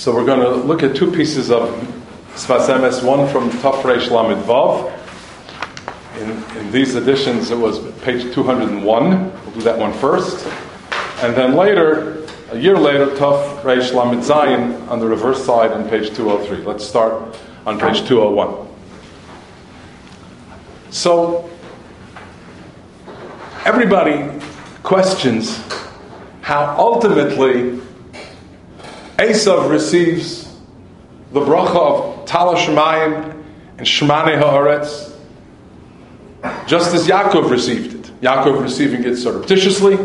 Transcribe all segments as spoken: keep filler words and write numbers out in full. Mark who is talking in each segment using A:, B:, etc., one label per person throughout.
A: So we're going to look at two pieces of Sfas Emes, one from Taf Reish Lamed Vav. In, in these editions, it was page two hundred one. We'll do that one first. And then later, a year later, Taf Reish Lamed Zayin on the reverse side on page two oh three. Let's start on page two oh one. So, everybody questions how ultimately Esav receives the bracha of Tala Shemayim and Shmane Haaretz, just as Yaakov received it. Yaakov receiving it surreptitiously,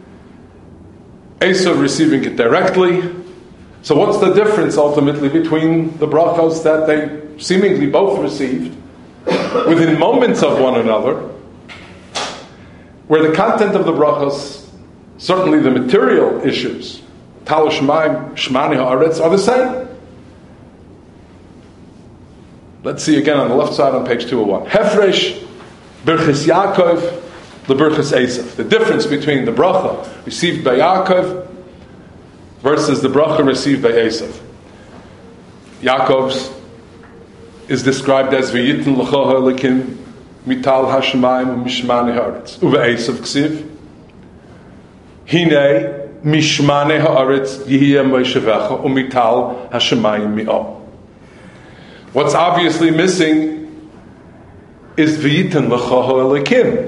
A: Esav receiving it directly. So what's the difference ultimately between the brachos that they seemingly both received within moments of one another, where the content of the brachos, certainly the material issues, Tal Shemaim, Shmani Haaretz, are the same? Let's see again on the left side on page two oh one. Hefresh, Birchis Yaakov, the Birchis Esav. The difference between the bracha received by Yaakov versus the bracha received by Esav. Yaakov's is described as V'yitin l'choha elikim mital hashemayim u'mishmane haaretz. Uve Esav ksiv Hinei mishmane haaretz yihiyeh moishevecha u'mital hashemayim mi'o. What's obviously missing is V'yitin l'choha elikim.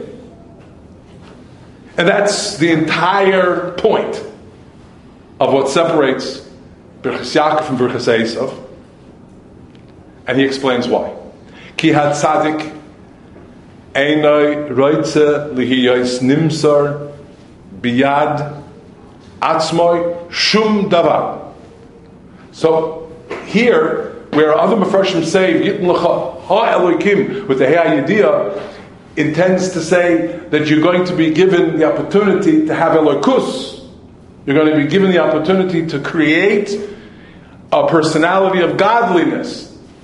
A: And that's the entire point of what separates Birchis Yaakov from Birchis Esav. And he explains why. Ki had tzadik einoi roitze lihiyos nimsar biyad atzmoi shum davar. So here, where other Mefarshim say Yitn l'cha ha Elokim with the Hei Yediyah, intends to say that you're going to be given the opportunity to have Elokus. You're going to be given the opportunity to create a personality of godliness.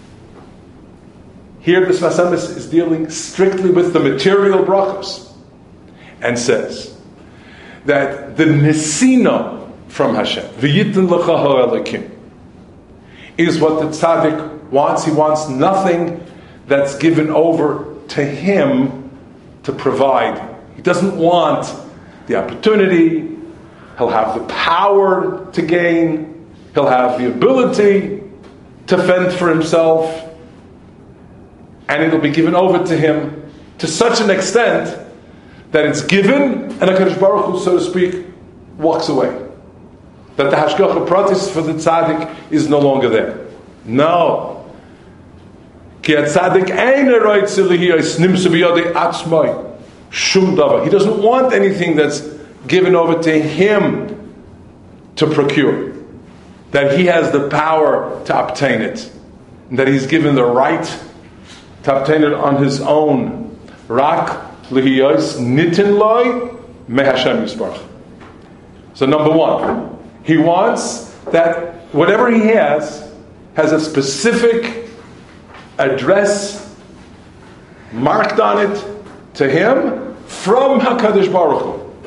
A: Here the Sfas Emes is dealing strictly with the material brachos and says that the nesina from Hashem, V'yitin l'cha ha'elakim, is what the tzaddik wants. He wants nothing that's given over to him to provide. He doesn't want the opportunity. He'll have the power to gain. He'll have the ability to fend for himself. And it'll be given over to him to such an extent that it's given and HaKadosh Baruch Hu, so to speak, walks away. That the hashgacha pratis for the tzaddik is no longer there. No. Ki tzaddik ein roitze lihiyos nimsa biyadei atzmai shum davar. He doesn't want anything that's given over to him to procure. That he has the power to obtain it. And that he's given the right to obtain it on his own. Rak lihiyos nitin loy me Hashem yisbarach. So number one, he wants that whatever he has has a specific address marked on it to him from HaKadosh Baruch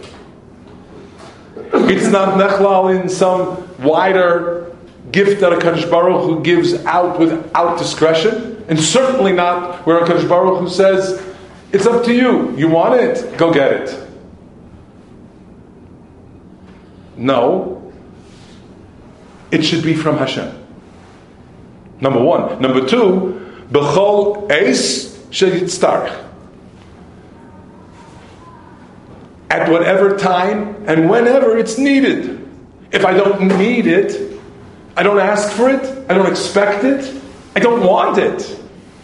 A: Hu. It's not nechlal in some wider gift that HaKadosh Baruch Hu gives out without discretion. And certainly not where HaKadosh Baruch Hu says, it's up to you. You want it? Go get it. No. It should be from Hashem. Number one. Number two, B'chol eis sheyitztarech. At whatever time and whenever it's needed. If I don't need it, I don't ask for it, I don't expect it, I don't want it.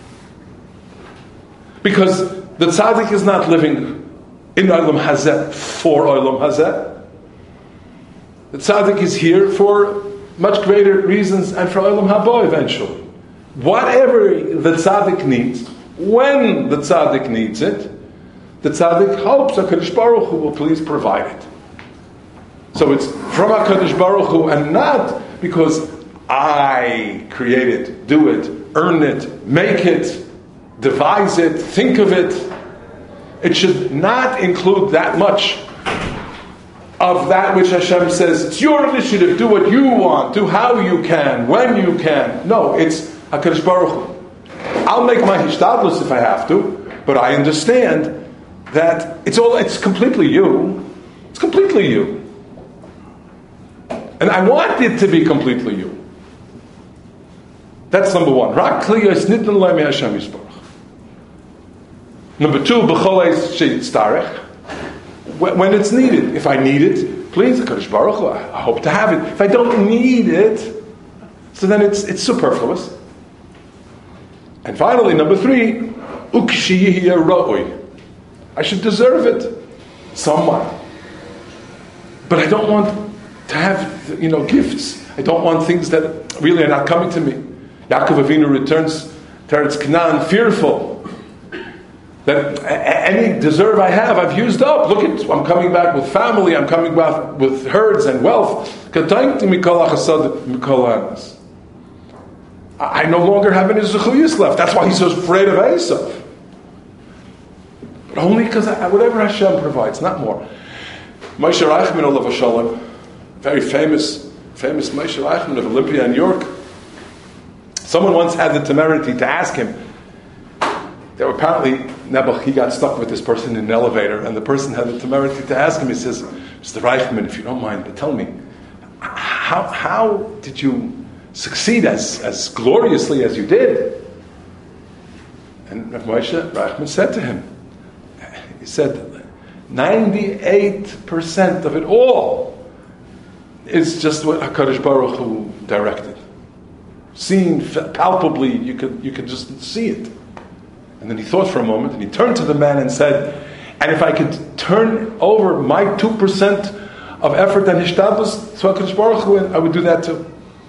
A: Because the tzaddik is not living in Olam Hazeh for Olam Hazeh. The tzaddik is here for much greater reasons and for Olam Haba eventually. Whatever the tzaddik needs, when the tzaddik needs it, the tzaddik hopes HaKadosh Baruch Hu will please provide it. So it's from HaKadosh Baruch Hu and not because I create it, do it, earn it, make it, devise it, think of it. It should not include that much of that which Hashem says, it's your initiative, do what you want, do how you can, when you can. No, it's HaKadosh Baruch Hu. I'll make my hishtadlus if I have to, but I understand that it's all, it's completely you. It's completely you. And I want it to be completely you. That's number one. Rak kliyos nitn lo mi Hashem yisborach. Number two, b'chol eis sheitztarech. When it's needed. If I need it, please, HaKadosh Baruch Hu, I hope to have it. If I don't need it, so then it's it's superfluous. And finally, number three, ukshi yihya ra'oi. I should deserve it somewhat. But I don't want to have, you know, gifts. I don't want things that really are not coming to me. Yaakov Avinu returns to Eretz Canaan fearful that any deserve I have, I've used up. Look at, I'm coming back with family, I'm coming back with herds and wealth. I no longer have any zechuyos left. That's why he's so afraid of Esav. But only because whatever Hashem provides, not more. Moshe Reichman, Olav Shalom, very famous, famous Moshe Reichman of Olympia in York. Someone once had the temerity to ask him. There were apparently, Nebuch, he got stuck with this person in an elevator, and the person had the temerity to ask him. He says, Mister Reichman, if you don't mind, but tell me, how how did you succeed as, as gloriously as you did? And Rav Moshe Reichman said to him, he said, ninety-eight percent of it all is just what HaKadosh Baruch Hu directed. Seen palpably, you could you could just see it. And then he thought for a moment, and he turned to the man and said, and if I could turn over my two percent of effort and hishtadlus to HaKadosh Baruch Hu, I would do that too.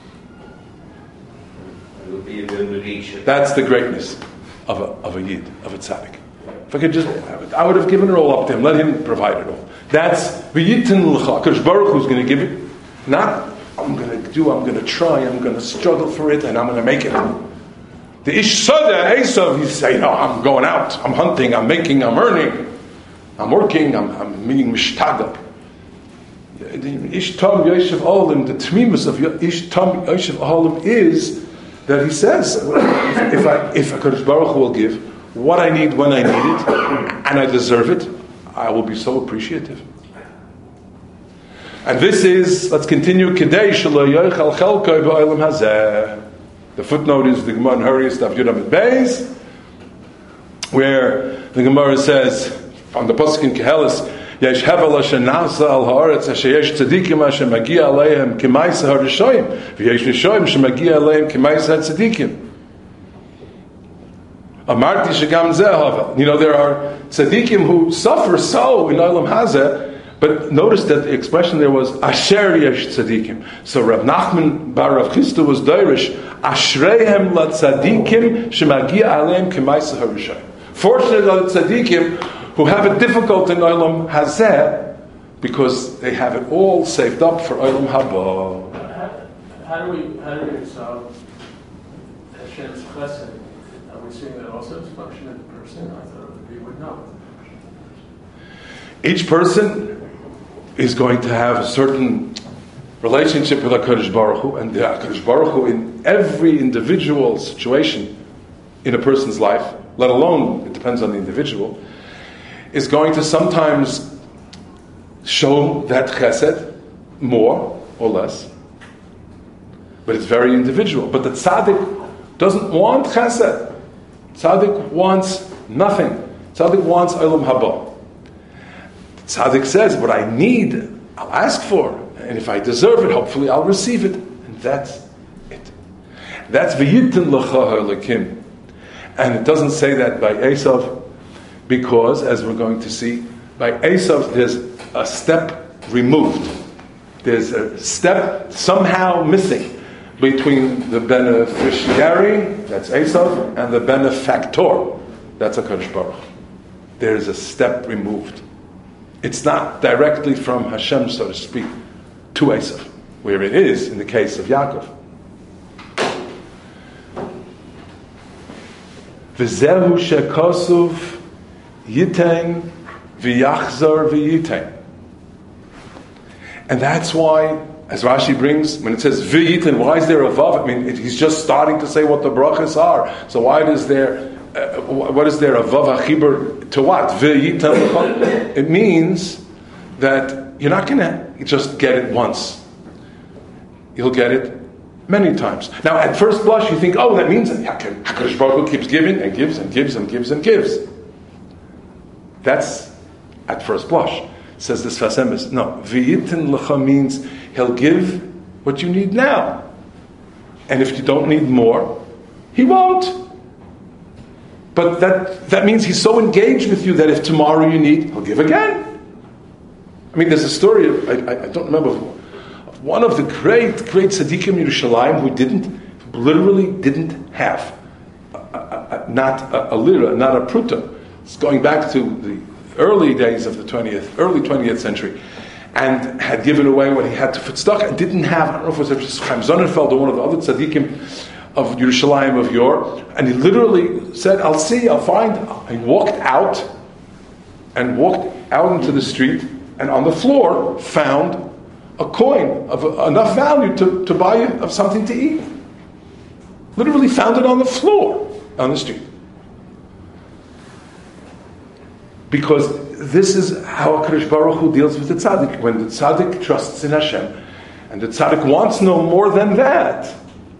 B: It would be a benediction.
A: That's the greatness of a, of a Yid, of a tzaddik. If I could just, I would have given it all up to him, let him provide it all. That's v'yitin l'cha, HaKadosh Baruch Hu is going to give it. Not, I'm going to do, I'm going to try, I'm going to struggle for it, and I'm going to make it. The Ish Sada, Esav, he say, no, I'm going out, I'm hunting, I'm making, I'm earning, I'm working, I'm, I'm meaning mishtagel. Ish Tam Yoshev Olim, the tmimus of Ish Tam Yoshev Olim is that he says, if I, if HaKadosh Baruch Hu will give what I need when I need it, and I deserve it, I will be so appreciative. And this is, let's continue, Kedei Shelo Yochal Chelkoi B'Olam Hazeh. The footnote is the Gemara in Hurrius Daf Yud Amud Beis, where the Gemara says on the pasuk in Kehelis, Yesh Hevel Asher Nasa Al Haaretz Asher Yesh Tzadikim Asher Magia Aleihem K'Maisa HaRishoyim V'Yesh Rishoyim Asher Magia Aleihem K'Maisa HaTzadikim. Amarti Shegam Zeh Havel. You know, there are tzadikim who suffer so in Olam Hazeh. But notice that the expression there was Asher Yesh Tzadikim. So Rav Nachman bar Rav Chisda was Deirish Ashreihem la Tzadikim Shemagia Aleim K'Maisa HaRishoyim. Fortunate are the Tzadikim who have it difficult in Olam Hazeh because they have it all saved up for Olam Haba.
C: How, how do we how do we solve Hashem's chesed? Are we seeing that also as a function of the person? I thought we would know.
A: Each person is going to have a certain relationship with HaKadosh Baruch Hu, and the HaKadosh Baruch Hu in every individual situation in a person's life, let alone, it depends on the individual, is going to sometimes show that chesed more or less. But it's very individual. But the tzaddik doesn't want chesed. Tzaddik wants nothing. Tzaddik wants olam haba. Tzaddik says, what I need, I'll ask for. And if I deserve it, hopefully I'll receive it. And that's it. That's v'yitin l'cha ha'elekim. And it doesn't say that by Esav, because, as we're going to see, by Esav there's a step removed. There's a step somehow missing between the beneficiary, that's Esav, and the benefactor, that's HaKadosh Baruch. There's a step removed. It's not directly from Hashem, so to speak, to Esav, where it is in the case of Yaakov. V'zehu shekasuv yitain v'yachzor v'yitain. And that's why, as Rashi brings, when it says V'yitin, why is there a Vav? I mean, it, he's just starting to say what the brachas are. So why is there, uh, what is there a Vav HaChibur to what? V'yitin. It means that you're not going to just get it once. You'll get it many times. Now, at first blush, you think, oh, that means that HaKadosh Baruch Hu keeps giving and gives and gives and gives and gives. That's at first blush. Says the Sfas Emes. No, V'yitin l'cha means he'll give what you need now. And if you don't need more, he won't. But that, that means he's so engaged with you that if tomorrow you need, he'll give again. I mean, there's a story, of, I, I don't remember, of one of the great, great tzaddikim in Yerushalayim who didn't, literally didn't have, a, a, a, not a, a lira, not a pruta. It's going back to the early days of the twentieth, early twentieth century, and had given away what he had to tzedakah, and didn't have, I don't know if it was Chaim Sonnenfeld or one of the other tzaddikim of Yerushalayim of yore, and he literally said, I'll see, I'll find. He walked out, and walked out into the street, and on the floor found a coin of enough value to, to buy of something to eat. Literally found it on the floor, on the street. Because this is how HaKadosh Baruch Hu deals with the tzaddik. When the tzaddik trusts in Hashem, and the tzaddik wants no more than that.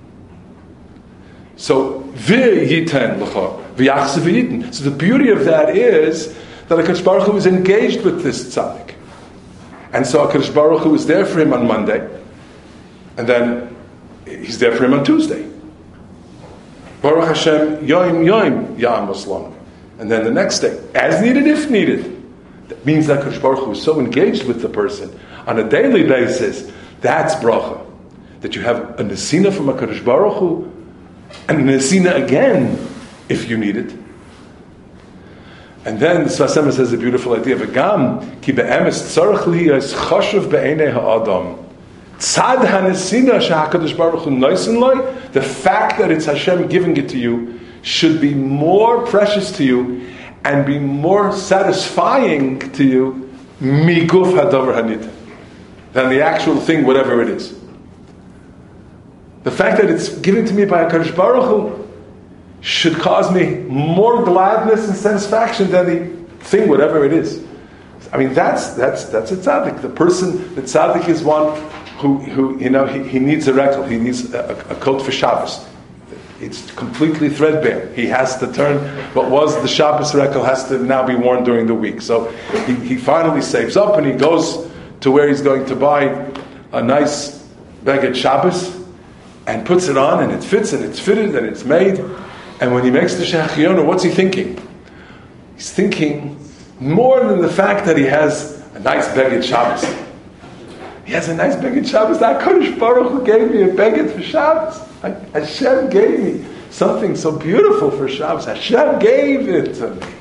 A: So, v'yiten l'cha, v'yachse v'yiten. So the beauty of that is that HaKadosh Baruch Hu is engaged with this tzaddik. And so HaKadosh Baruch Hu is there for him on Monday, and then he's there for him on Tuesday. Baruch Hashem, yoim yoim ya'am oslam. And then the next day, as needed, if needed. That means that HaKadosh Baruch Hu is so engaged with the person on a daily basis. That's bracha. That you have a nesina from HaKadosh Baruch Hu, and a nesina again, if you need it. And then the Sfas Emes says a beautiful idea. V'gam ki be'emes tzarech li yis choshev be'enei ha'adam. Tzad ha'nesina she'HaKadosh Baruch Hu noisen loy. The fact that it's Hashem giving it to you should be more precious to you and be more satisfying to you miguf hadavar hanit than the actual thing, whatever it is. The fact that it's given to me by HaKadosh Baruch Hu should cause me more gladness and satisfaction than the thing, whatever it is. I mean, that's that's that's a tzaddik. The person, the tzaddik is one who, who you know, he, he needs a rekel, he needs a, a coat for Shabbos. It's completely threadbare. He has to turn what was the Shabbos rekel has to now be worn during the week. So he, he finally saves up and he goes to where he's going to buy a nice beged Shabbos and puts it on, and it fits and it's fitted and it's made. And when he makes the Shehachiyonu, what's he thinking? He's thinking more than the fact that he has a nice beged Shabbos. He has a nice beged Shabbos. That HaKadosh Baruch Hu gave me a beged for Shabbos. Hashem gave me something so beautiful for Shabbos. Hashem gave it to me.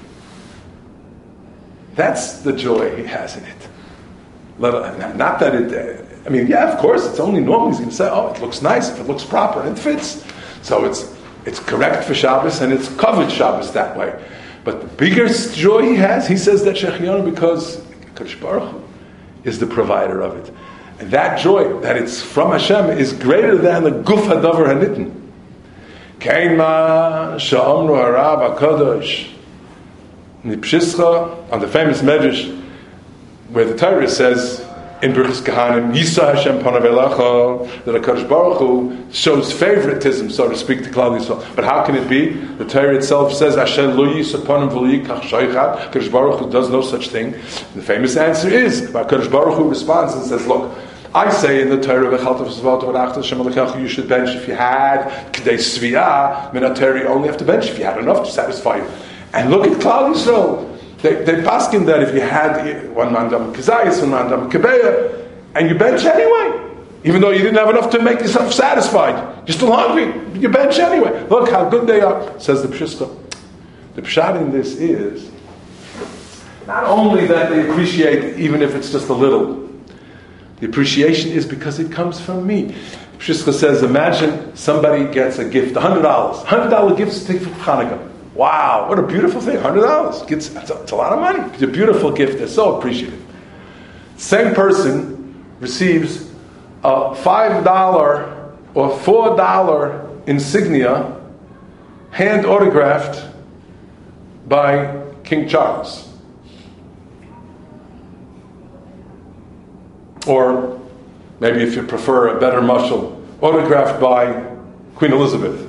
A: That's the joy he has in it. Not that it, I mean, yeah, of course, it's only normal. He's going to say, oh, it looks nice if it looks proper and it fits. So it's it's correct for Shabbos and it's covered Shabbos that way. But the biggest joy he has, he says that Shehachiyonu because HaKadosh Baruch Hu is the provider of it. And that joy, that it's from Hashem, is greater than the guf hadavar hanitten. Keima sha'amru harav HaKadosh nipshischa, on the famous medrash where the Torah says in Birchas Kahanim, Yisa Hashem panav elacha, that HaKadosh Baruch Hu shows favoritism, so to speak, to Klal Yisrael. But how can it be? The Torah itself says, Hashem lo yisa panav v'lo yikach shoichat. HaKadosh Baruch Hu does no such thing. The famous answer is, HaKadosh Baruch Hu responds and says, look, I say in the Torah, you should bench if you had K'dei Sviyah, Minateri, you only have to bench if you had enough to satisfy you. And look at Klal Yisrael. They, they paskin that if you had one man dam kazayis, one man dam kabeya, and you bench anyway, even though you didn't have enough to make yourself satisfied, you're still hungry, you bench anyway. Look how good they are, says the Pshishcha. The pshat in this is not only that they appreciate, even if it's just a little. The appreciation is because it comes from me. Pshishcha says, imagine somebody gets a gift, one hundred dollars. one hundred dollars gift to take for Hanukkah. Wow, what a beautiful thing, one hundred dollars. It's, it's, a, it's a lot of money. It's a beautiful gift. They're so appreciative. Same person receives a five dollar or four dollar insignia hand autographed by King Charles. Or maybe if you prefer a better mashal, autographed by Queen Elizabeth.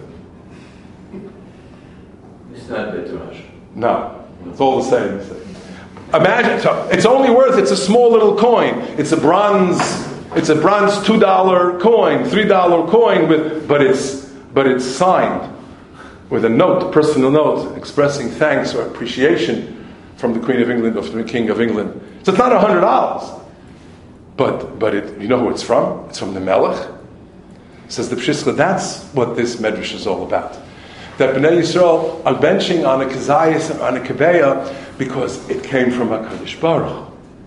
B: It's not a bit too much.
A: No, it's all the same. Imagine, so it's only worth, it's a small little coin. It's a bronze, it's a bronze two dollar coin, three dollar coin, with, but it's but it's signed with a note, a personal note, expressing thanks or appreciation from the Queen of England or from the King of England. So it's not a hundred dollars. But but it, you know who it's from? It's from the Melech. Says the Pshishla, that's what this medrash is all about. That Bnei Yisrael are benching on a Kazayas, on a Kebeya, because it came from HaKadosh Baruch.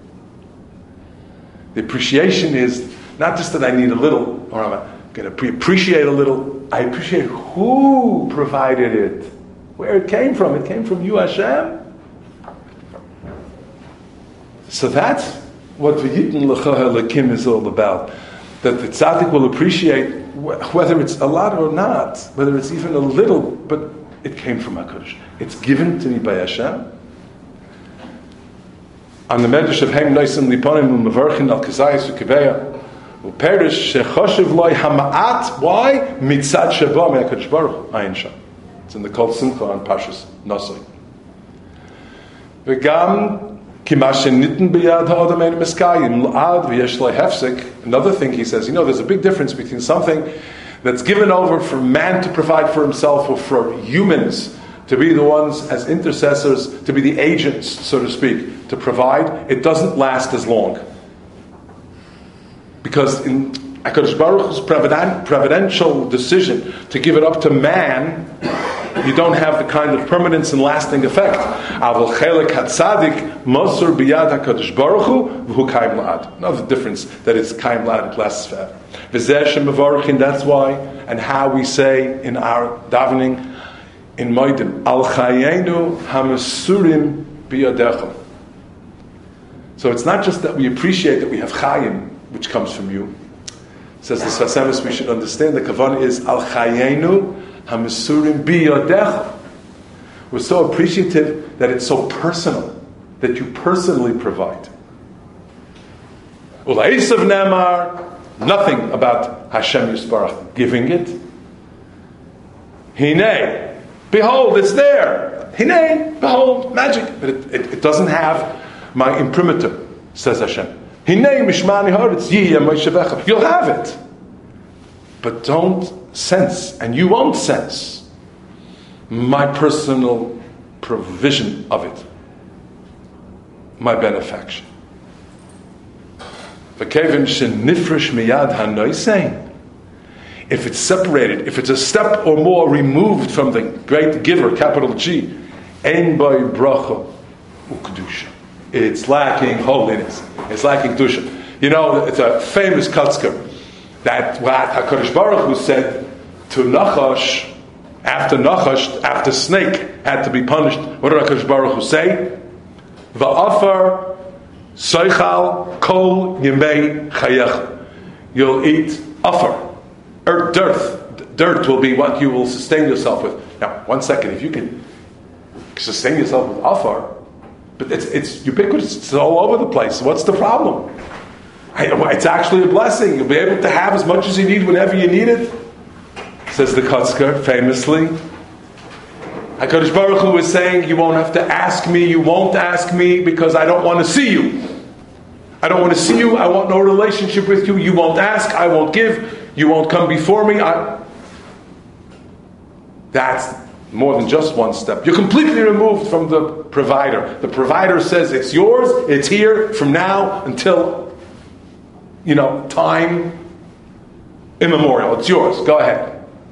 A: The appreciation is not just that I need a little, or I'm going to appreciate a little, I appreciate who provided it, where it came from. It came from you, Hashem. So that's what V'yitin L'cha Halakim is all about. That the tzaddik will appreciate whether it's a lot or not, whether it's even a little, but it came from HaKadosh. It's given to me by Hashem. On the medrash of Heim Noisim Liponim U'Mevarchin Al Kazayas U'Kebeya U'Perish Shechoshev Loi Hama'at. Why? Mitzad Sheba Me'HaKadosh Baruch Ayin Sham. It's in the Kol Simcha on Pashas Nosai. V'gam Another thing he says, you know, there's a big difference between something that's given over for man to provide for himself or for humans to be the ones as intercessors, to be the agents, so to speak, to provide. It doesn't last as long. Because in HaKadosh Baruch Hu's providential decision to give it up to man, you don't have the kind of permanence and lasting effect. Another difference, that it's kaim la'ad, it lasts forever. That's why, and how we say in our davening in Moedim, Al chayenu hamasurim biyadecha. So it's not just that we appreciate that we have chayim, which comes from you. Says the Sfas Emes, we should understand the kavanah is Al chayenu hamasurim biyadecha. We're so appreciative that it's so personal, that you personally provide. Ulaisav Nemar, nothing about Hashem Yisbarach giving it. Hinei, behold, it's there. Hinei, behold, magic. But it, it, it doesn't have my imprimatur, says Hashem. Hinei mishmani haaretz yiyeh moishevecha. You'll have it. But don't sense, and you won't sense, my personal provision of it, my benefaction. If it's separated, if it's a step or more removed from the great giver, capital G, ein by bracha u'kedusha. It's lacking holiness. It's lacking kedusha. You know, it's a famous kutzker that what HaKadosh Baruch Hu said to Nachash, after Nachash, after snake had to be punished, what did HaKadosh Baruch Hu say? Va'afar soichal kol yemei chayech. You'll eat afar, earth, dirt. Dirt will be what you will sustain yourself with. Now, one second, if you can sustain yourself with afar, but it's it's ubiquitous, it's all over the place. What's the problem? It's actually a blessing. You'll be able to have as much as you need whenever you need it. Says the Kutzker, famously. HaKadosh Baruch Hu is saying, you won't have to ask me, you won't ask me, because I don't want to see you. I don't want to see you, I want no relationship with you. You won't ask, I won't give, you won't come before me. I... That's more than just one step. You're completely removed from the provider. The provider says, it's yours, it's here, from now until, you know, time immemorial. It's yours, go ahead.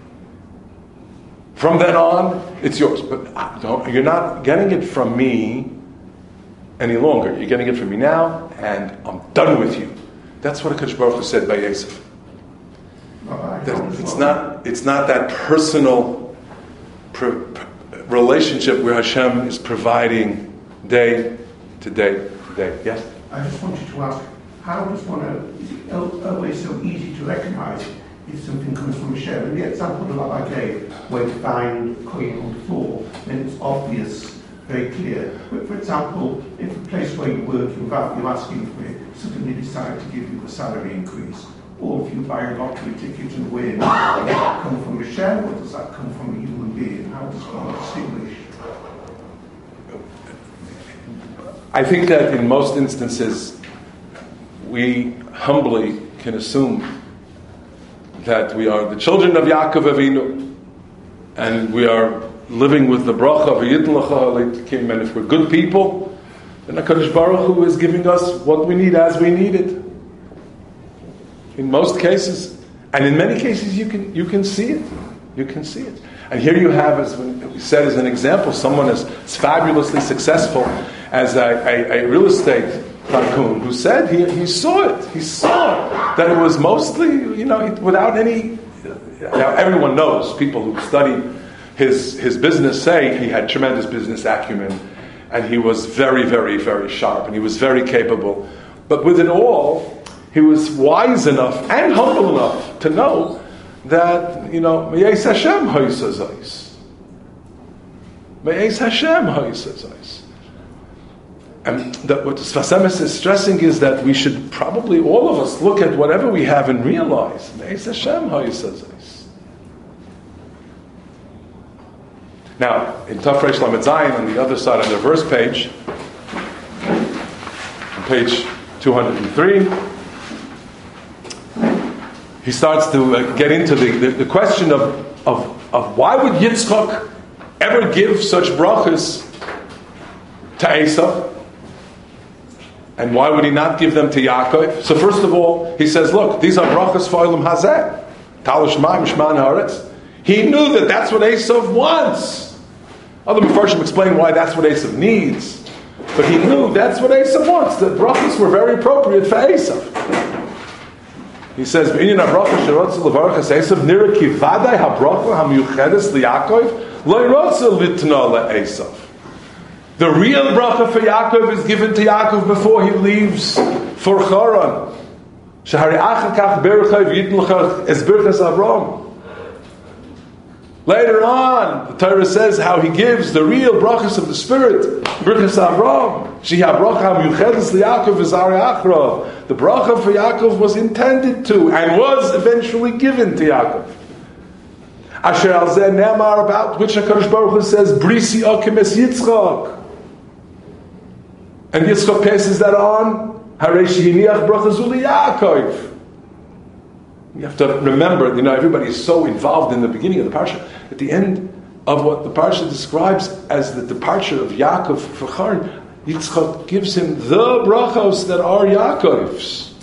A: From then on, it's yours. But don't, you're not getting it from me any longer. You're getting it from me now, and I'm done with you. That's what HaKadosh Baruch Hu said by Yosef. That it's not. It's not that personal pro, relationship where Hashem is providing day to day to day. Yes.
D: I just want you to ask how does one know, is it always so easy to recognize if something comes from Hashem? And the example that I gave, where you find a coin on the floor, then it's obvious, very clear. But for example, if a place where you work, without you asking for it, suddenly decide to give you a salary increase, or if you buy a lottery ticket and win, does that come from Hashem, or does that come from a human being? How does one distinguish?
A: I think that in most instances, we humbly can assume that we are the children of Yaakov Avinu, and we are living with the bracha of Yitn L'cha Elikim, and if we're good people, then HaKadosh Baruch Hu is giving us what we need as we need it. In most cases, and in many cases, you can you can see it. You can see it. And here you have, as we said as an example, someone as, as fabulously successful as a, a, a real estate tycoon who said he, he saw it. He saw that it was mostly, you know, without any... Now, everyone knows, people who study his, his business say he had tremendous business acumen, and he was very, very, very sharp, and he was very capable. But with it all, he was wise enough and humble enough to know that, you know, Me'ez Hashem ha'isazais. Me'ez Hashem ha'isazais. And that what Sfas Emes is stressing is that we should probably, all of us, look at whatever we have and realize, Me'ez Hashem ha'isazais. Now, in Taf Reish Lamed Zayin, on the other side of the verse page, on page two hundred three, he starts to uh, get into the, the, the question of, of, of why would Yitzchak ever give such brachas to Esav? And why would he not give them to Yaakov? So first of all, he says, look, these are brachas for Olam Hazeh. Tal Shema, Mishman Haaretz. He knew that that's what Esav wants. Other Mefarshim explain why that's what Esav needs. But he knew that's what Esav wants. The brachas were very appropriate for Esav. He says, "V'inyan habracha sherotza levarachas Esav nira ki vaday habracha hamiyuchedes liYaakov lo yirotza litna leEsav." The real bracha for Yaakov is given to Yaakov before he leaves for Charan. Shehari achakach berachai v'yitn l'cha es birchas Avram. Later on, the Torah says how he gives the real brachas of the Spirit, birchas Avram. Sheha bracha hamiyuchedes liYaakov v'zari achra. The bracha for Yaakov was intended to and was eventually given to Yaakov. Asher al zeh ne'amar, about which HaKadosh Baruch Hu says, Brisi akim es Yitzchak. And Yitzchak passes that on, Harei shehiniach bracha zu liYaakov. You have to remember, you know, everybody is so involved in the beginning of the parsha. At the end of what the parsha describes as the departure of Yaakov for Charan, Yitzchak gives him the brachos that are Yaakov's.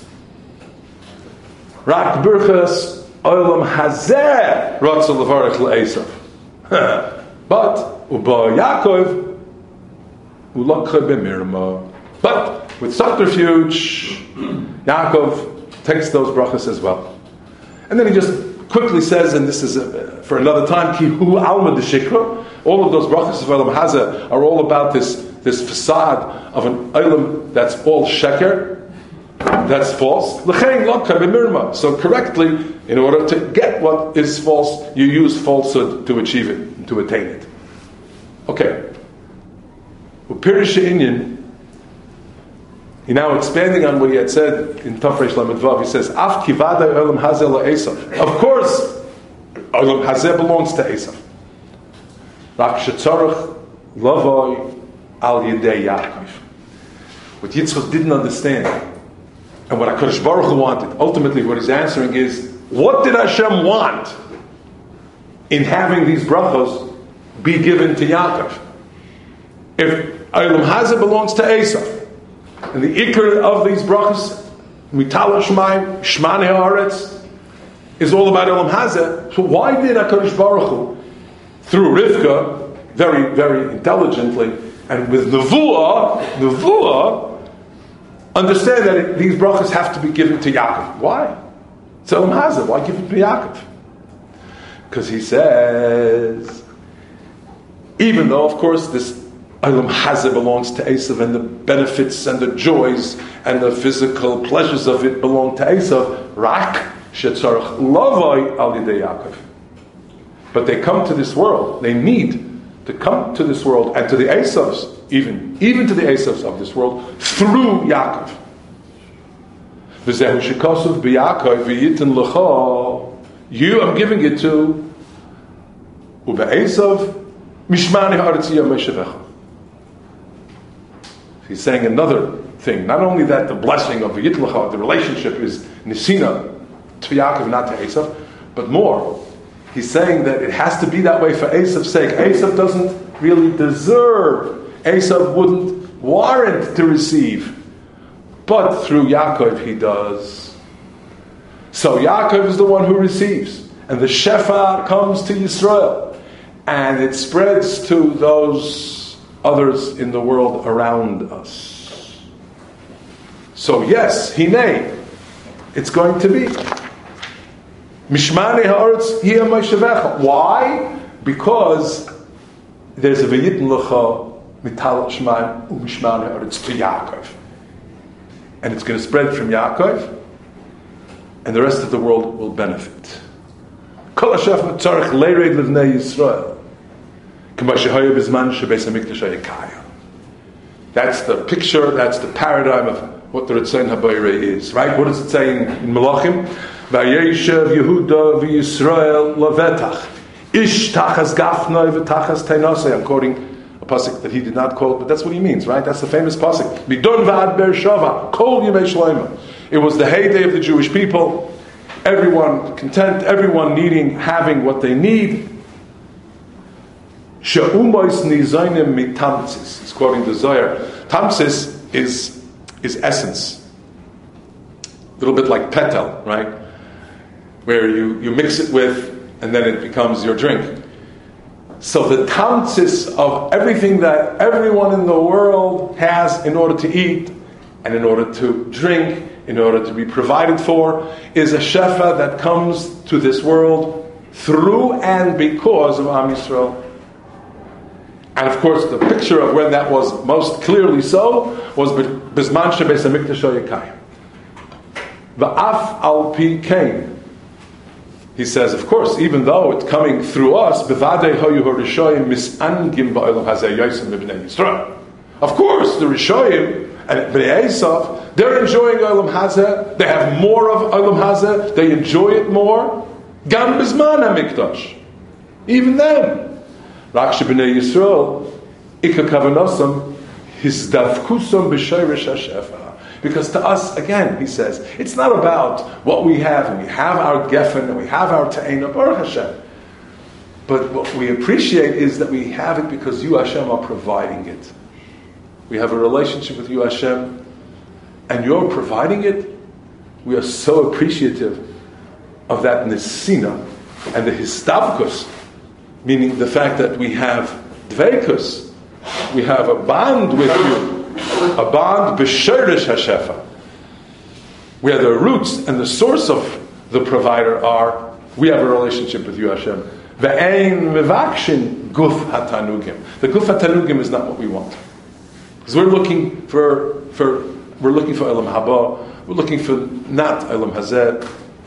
A: Rak birchas olam hazeh ratza levarach leEsav. But uba Yaakov ulakha b'mirma. But with subterfuge, Yaakov takes those brachos as well. And then he just quickly says, and this is a, for another time, ki hu alma d'shikra. All of those brachos of olam hazeh are all about this. This facade of an olam that's all sheker, that's false. So correctly, in order to get what is false, you use falsehood to achieve it, to attain it. Okay. Upirish Inyan, he now expanding on what he had said in Taf Reish Lamed Vav. He says, Af kivada olam hazeh leEsav. Of course, olam hazeh belongs to Esav. Rak shetzarach lavoi al yedei Yaakov. What Yitzchak didn't understand, and what HaKadosh Baruch Hu wanted, ultimately what he's answering is, what did Hashem want in having these brachos be given to Yaakov? If Olam Hazeh belongs to Esav, and the ikar of these brachos, Mitala Shemaim, Shmane Haaretz, is all about Olam Hazeh, so why did HaKadosh Baruch Hu, through Rivka, very, very intelligently, and with Nevuah, Nevuah, understand that it, these brachas have to be given to Yaakov. Why? It's Olam Hazeh. Why give it to Yaakov? Because he says, even though, of course, this Olam Hazeh belongs to Esav, and the benefits and the joys and the physical pleasures of it belong to Esav. Rak shetzarach lavai al yidei Yaakov. But they come to this world. They need to come to this world and to the Esavs, even even to the Esavs of this world, through Yaakov. V'zehu shekasuv b'Yaakov v'yitin l'cha. You, I'm giving it to u'be'esav mishmani ha'aretz yameshevecha. He's saying another thing. Not only that the blessing of v'yitin l'cha, the relationship is nisina to Yaakov, not to Esav, but more. He's saying that it has to be that way for Esav's sake. Esav doesn't really deserve. Esav wouldn't warrant to receive. But through Yaakov he does. So Yaakov is the one who receives. And the Shefa comes to Yisrael. And it spreads to those others in the world around us. So yes, Hinei, it's going to be. Mishmani ha'aretz hiya ma'ishavecha. Why? Because there's a v'yitin l'cha mital shman u'mishmani ha'aretz to Yaakov. And it's going to spread from Yaakov, and the rest of the world will benefit. Kol hashef mitzarech leired livnei Yisrael. K'ma shehaya b'zman shebeis hamikdash hayakaya. That's the picture, that's the paradigm of what the Ritzayin HaBorei is. Right? What does it say in, in Malachim? Vayeshev Yehuda v'Yisrael lavetach. Ish tachas gafnoi v'tachas teinosei. I'm quoting a pasuk that he did not quote, but that's what he means, right? That's the famous pasuk. Midon v'ad Beersheva, kol yemei shloima. It was the heyday of the Jewish people. Everyone content, everyone needing, having what they need. She'umois nizaynim mitamtzis. He's quoting the Zohar. Tamtzis is is essence. A little bit like petal, right? Where you, you mix it with, and then it becomes your drink. So the tamtzis of everything that everyone in the world has in order to eat, and in order to drink, in order to be provided for, is a shefa that comes to this world through and because of Am Yisrael. And of course, the picture of when that was most clearly so was Bizman Shebeis HaMikdash Hayakayim. V'af al pi kein. He says, of course, even though it's coming through us, b'vadei hoyu ha'rishoyim mis'angim ba'olam hazeh yosim b'bnei Yisrael. Of course, the Rishoyim and Bnei Esav, they're enjoying Olam Hazeh. They have more of Olam Hazeh. They enjoy it more. Gam Bizman HaMikdash. Even them. Rak she'bnei Yisrael, Ika Kavanosam, Hizdavkusam b'shayrish HaShefa. Because to us, again, he says, it's not about what we have, and we have our geffen, and we have our ta'ena, Baruch Hashem. But what we appreciate is that we have it because you, Hashem, are providing it. We have a relationship with you, Hashem, and you're providing it. We are so appreciative of that nesina and the histavkus, meaning the fact that we have dveikus, we have a bond with you, a bond b'sherish hashefa, where the roots and the source of the provider are. We have a relationship with you, Hashem. Ve'ein mevakshin guf hatanugim. The guf hatanugim is not what we want, because we're looking for for we're looking for elam haba. We're looking for not elam hazeh.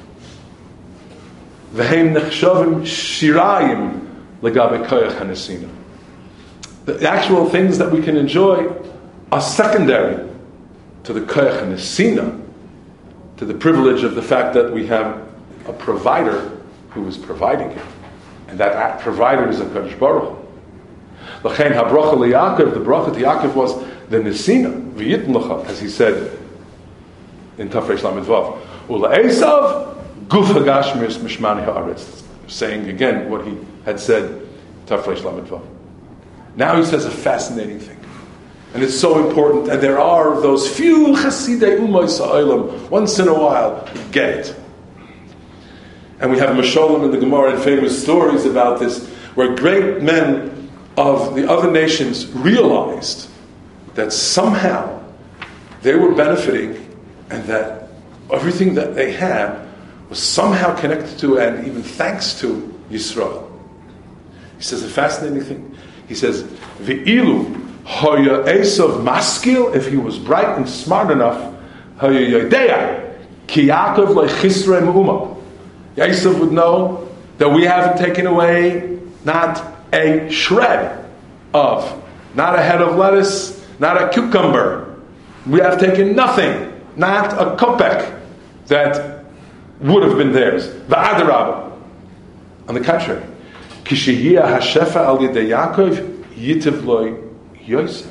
A: Ve'ein nechshavim shirayim legabe koyach hanesina. The actual things that we can enjoy are secondary to the koyach hanesina, to the privilege of the fact that we have a provider who is providing it. And that provider is a Kadosh Baruch Hu. L'chein habracha liYaakov, the bracha to Yaakov was the nesina, v'yitin l'cha, as he said in Tafresh Lamed Vav. U'la'esav guf hagashmis mishmani ha'aretz. Saying again what he had said, Tafresh Lamed Vav. Now he says a fascinating thing. And it's so important. And there are those few chasidei umay sa'olam, once in a while, you get it. And we have Mashalim in the Gemara and famous stories about this, where great men of the other nations realized that somehow they were benefiting, and that everything that they had was somehow connected to, and even thanks to, Yisrael. He says a fascinating thing. He says, "Ve'ilu Hoya Esav maskil, if he was bright and smart enough, Hoya Yodea, Ki Yaakov lechisrei me'uma. Esav would know that we haven't taken away not a shred of, not a head of lettuce, not a cucumber. We have taken nothing, not a kopek that would have been theirs. Va'adarabah. On the contrary, Kishiyah hashefa al yedei Yaakov yitiv loy yoser.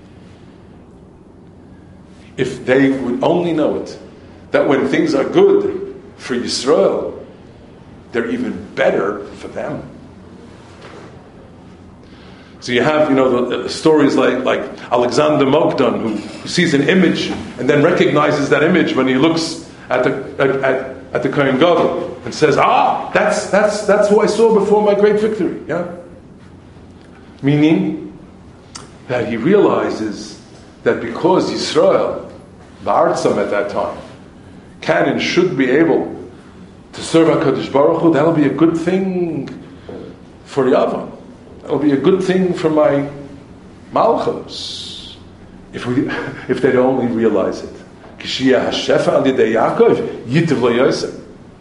A: If they would only know it, that when things are good for Yisrael, they're even better for them. So you have, you know, the, the stories like, like Alexander Mogdon, who, who sees an image and then recognizes that image when he looks at the at, at, at the Kohen Gadol and says, "Ah, that's that's that's who I saw before my great victory." Yeah, meaning that he realizes that because Yisrael, Ba'artzam at that time, can and should be able to serve HaKadosh Baruch Hu, that'll be a good thing for Yavam. That'll be a good thing for my Malchus. If we, if they'd only realize it. Kishiyah hashefa al yedei Yaakov yitiv lo yosef.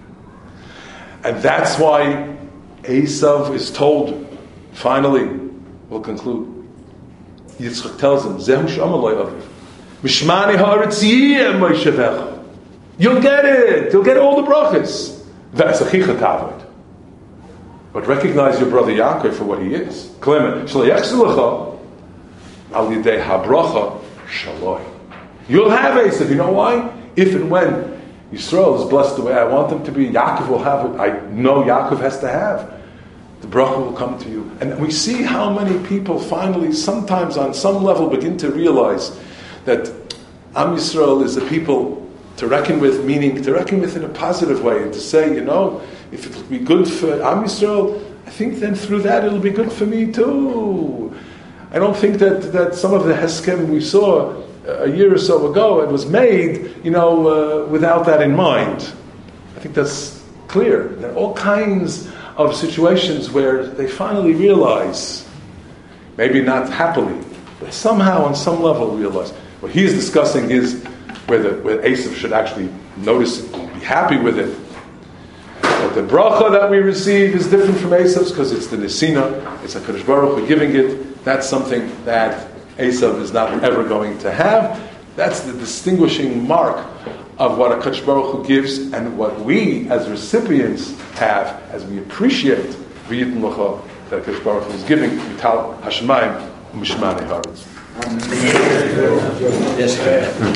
A: And that's why Esav is told, finally, we'll conclude. Yitzchak tells him, Zehu shamaloi aviv. Mishmani haaretz yiyeh moishevecha. You'll get it. You'll get all the brachas. Ve'esachicha tavod. But recognize your brother Yaakov for what he is. Klemen, shlayachzulacha al yidei habracha shaloi. You'll have Esav. You know why? If and when Yisrael is blessed the way I want them to be, Yaakov will have it. I know Yaakov has to have. The bracha will come to you. And we see how many people finally, sometimes on some level, begin to realize that Am Yisrael is a people to reckon with, meaning to reckon with in a positive way, and to say, you know, if it will be good for Am Yisrael, I think then through that it'll be good for me too. I don't think that, that some of the Heskem we saw a year or so ago, it was made, you know, uh, without that in mind. I think that's clear. There are all kinds of situations where they finally realize, maybe not happily, but somehow on some level realize. What he's discussing is where, the, where Esav should actually notice it and be happy with it. But the bracha that we receive is different from Esav's because it's the Nesina, it's HaKadosh Baruch Hu giving it. That's something that Esav is not ever going to have. That's the distinguishing mark of what HaKadosh Baruch Hu gives and what we as recipients have as we appreciate V'yitin L'cha that HaKadosh Baruch Hu is giving. Vital Hashemayim U'mishmani Haaretz.